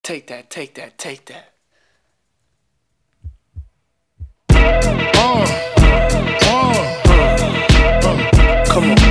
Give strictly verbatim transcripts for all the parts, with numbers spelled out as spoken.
Take that, take that, take that. Uh, uh, uh, Come on.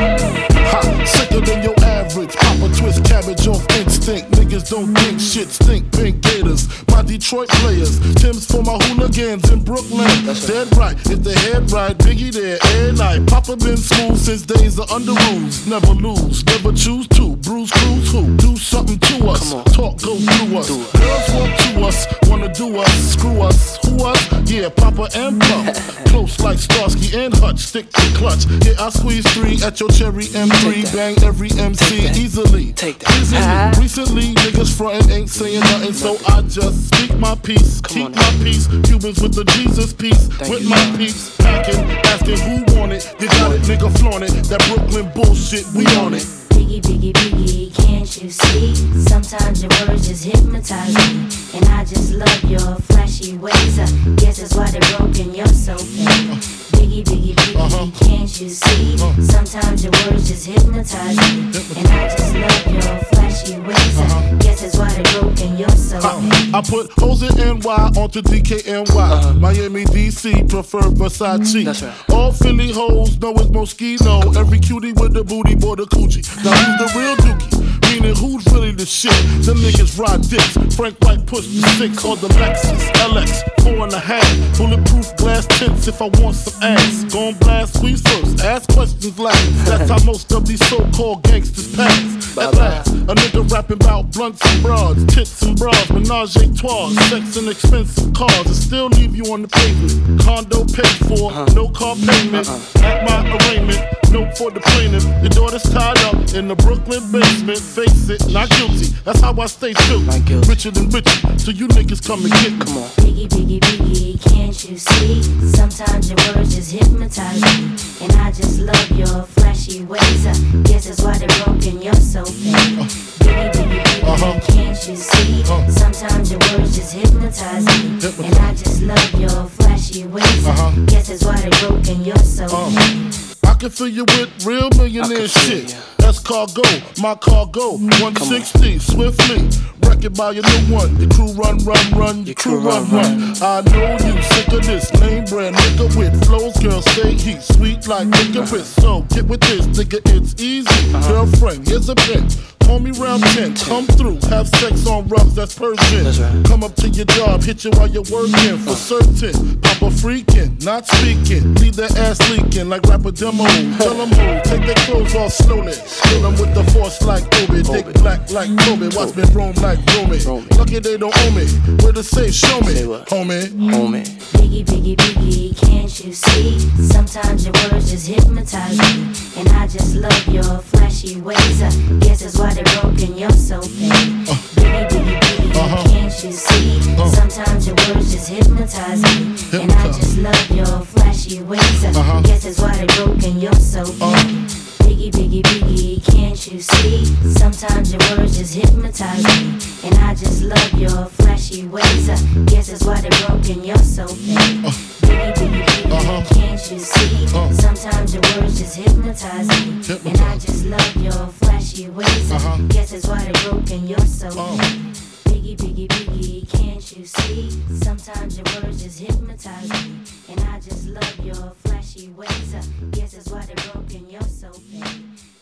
Ha, sicker than your average. Pop a twist cabbage off instinct. Niggas don't think shit stink. Pink Gators, my Detroit players. Tim's for my hooligans in Brooklyn. That's dead right. If the head right, Biggie there every night. Papa been smooth since days of under rules. Never lose, never choose to. Bruise, cruise, who? Do something to us. Talk, go through us. Girls want to us, wanna do us. Screw us, who us? Yeah, Papa and Pump. Close like Starsky and Hutch. Stick to clutch. Yeah, I squeeze three at your cherry M three. Bang every M C easily. Take that. Easily. Recently, niggas frontin' ain't saying nothing, so I just speak my peace. Keep my peace. Cubans with the Jesus peace. With my peace. Packing, asking who want it. You got it, nigga, flaunt it. That Brooklyn bullshit, we on it. Biggie, biggie, biggie, can't you see? Sometimes your words just hypnotize me. And I just love your flashy ways. I guess that's why they're broken, you're so fake. Biggie, biggie, biggie, uh-huh. Can't you see? Uh-huh. Sometimes your words just hypnotize me. And I just love your flashy ways. Uh-huh. Guess that's why they're broken, you're so fake. I put hoes in N Y onto D K N Y. Uh-huh. Miami, D C, prefer Versace. That's right. All Philly hoes know it's Moschino. Every cutie with the booty, boy, the coochie. Now who's the real dookie? Meaning who's really the shit? Them niggas ride dicks. Frank White push the six or the Lexus L X four and a half. Bulletproof glass tints if I want some ass. Gon' blast squeeze first, ask questions last. That's how most of these so-called gangsters pass. At last, a nigga rapping about blunts and broads, tits and bras, menage a trois, sex and expensive cars, and still leave you on the pavement. Condo paid for, uh-huh. No car payment. Uh-huh. At my arraignment, note for the plaintiff. Your daughter's tied up in the Brooklyn basement. Face it, not guilty. That's how I stay true. Richer than richer, so you niggas come and get me. Come on. Biggie, biggie, biggie, can't you see? Sometimes your words just hypnotize me. And I just love your flashy ways. I guess that's why they're broken, you're so fake. Uh, biggie, biggie, biggie, uh-huh. Can't you see? Uh, Sometimes your words just hypnotize me. Hypnotize. And I just love your flashy ways. Uh-huh. Guess that's why they're broken, you're so uh, fake. I can fill you with real millionaire shit. That's cargo, my cargo, one sixty, swiftly. Wreck it by your new one. Your crew run, run, run, your crew run, run. I know you sick of this name brand nigga with flows. Girls say he's sweet like licorice. So get with this, nigga, it's easy. Girlfriend, here's a pen. Call me round ten, come through, have sex on rough, that's Persian. That's right. Come up to your job, hit you while you're working, for certain. Papa freaking, not speaking, leave that ass leaking like rapper demo. Tell them who, take their clothes off slowly. Kill them with the force like Obi, dick black like Kobe, watch me roam like Romy. Lucky they don't owe me, where to say, show me, homie. Homie. Biggie, biggie, biggie, can't you see? Sometimes your words just hypnotize me. And I just love your flashy ways. I guess that's why they're broken, you're so fake. Uh, biggie, biggie, biggie, uh-huh. Can't you see? Uh, Sometimes your words just hypnotize me. Hypnotize. And I just love your flashy ways. I uh-huh. guess that's why they're broken, you're so fake. Uh, Biggie, biggie, biggie, can't you see? Sometimes your words just hypnotize me. And I just love your flashy ways. I guess that's why they're broken, you're so fake. Uh, biggie, biggie, biggie, uh-huh. Can't you see? Uh, Sometimes your words just hypnotize me. Hypnotize. And I just love your flashy ways. Uh-huh. I guess that's why they're broken, you're so uh. fake. Biggie, biggie, biggie, can't you see? Sometimes your words just hypnotize me. And I just love your flashy ways. I guess that's why they're broken, you're so fake.